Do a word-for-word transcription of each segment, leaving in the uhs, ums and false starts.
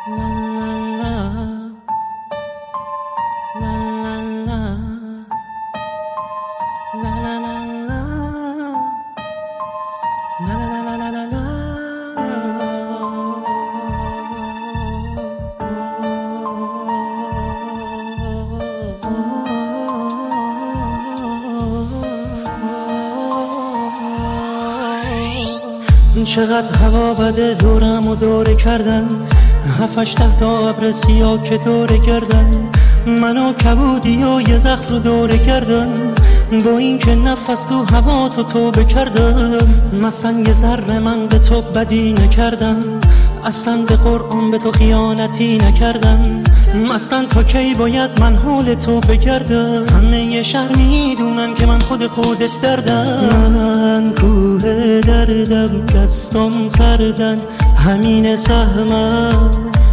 چقدر هوا بده دورم و دوره کردن، هفتش ده تا ابر سیاه که دوره کردن، منو کبودی و یه زخم رو دوره کردن، با این که نفس تو هوا تو توبه کردم. مثلا یه ذره من به تو بدی نکردم، اصلا به قرآن به تو خیانتی نکردم، اصلا تا کی باید من حال تو بگردم؟ همه یه شهر میدونن که من خود خودت دردم، من کوه دردم دستم سردن همین سهمم،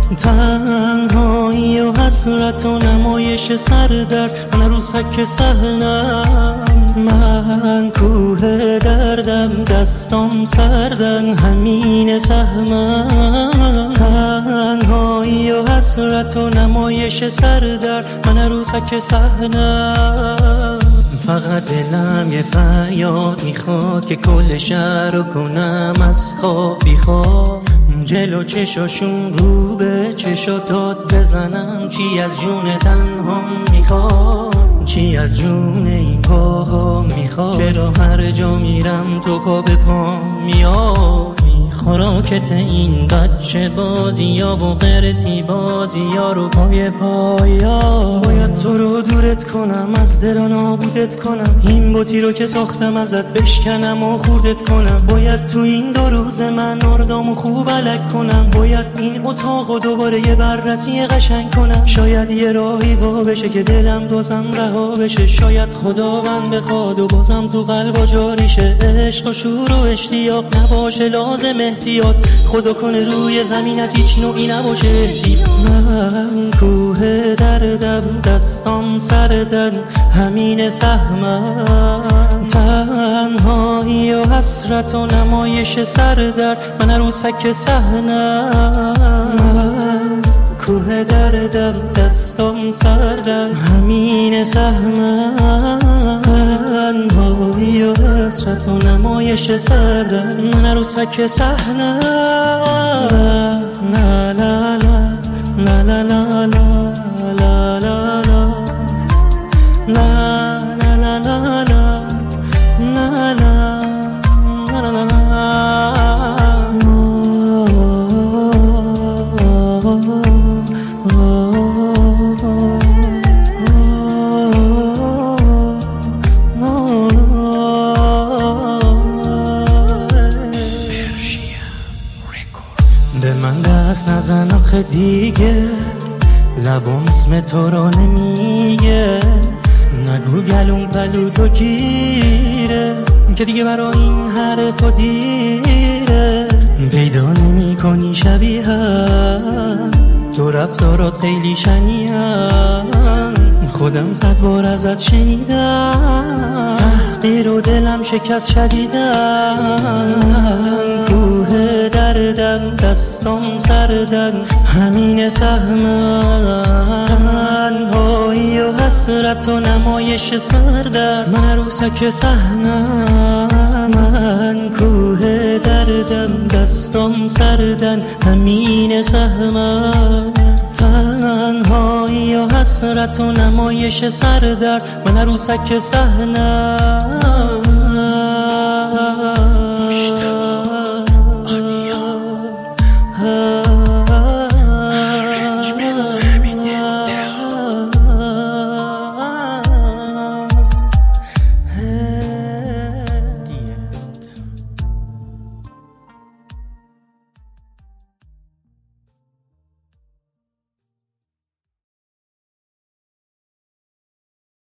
تنهایی و حسرت و نمایش سردرد من رو سک صحنم، من کوه دردم دستم سردن همین سهمم، تنهایی و حسرت و نمایش سردرد من رو سک صحنم. فقط دلم یه فریاد میخواد که کل شهر رو کنم از خواب بیخواب، جلو چشاشون رو به چشاتات بزنم، چی از جون تنها میخواد، چی از جون این پاها میخواد، چرا هر جا میرم تو پا به پا میای، خوراکت این بچه بازی یا و غیرتی بازی یا رو پای پایا، باید تو رو دورت کنم از دل و نابودت کنم، این بوتی رو که ساختم ازت بشکنم و خوردت کنم، باید تو این دو روز من اردام و خوب علک کنم، باید این اتاق و دوباره یه بررسی قشنگ کنم، شاید یه راهی وا بشه که دلم بازم رها بشه، شاید خداوند بخواد و بازم تو قلبا جاری شه، عشق و شور و اشتیاق نباشه لازم احتیاط، خدا کنه روی زمین از هیچ نوعی نباشه. من کوه دردم دستام سردن همین سهمم، تنهایی و حسرت و نمایش سردرد من عروسک صحنم، کوه دردم دستام سردن همین سهمم، تنهایی و حسرت و نمایش سردن من عروسک صحنم. لا لا لا لا لا لا لا لا لا لا لا لا لا به من دست نزن آخه دیگه، لبم اسم تو رو نمیگه، نگو گلوم پلو تو گیره که دیگه برای این حرفا دیره، پیدا نمی کنی شبیه هم تو رفتارات خیلی شنیدم، خودم صد بار ازت شنیدم، تحقیر و دلم شکست شدیدم، کوه دردم دستم سردن همین سهمم، تنهایی و حسرت و نمایش سردرد من عروسک صحنم، من کوه دردم دستم سردن همین سهمم، تنهایی و حسرت و نمایش سردرد من عروسک صحنم.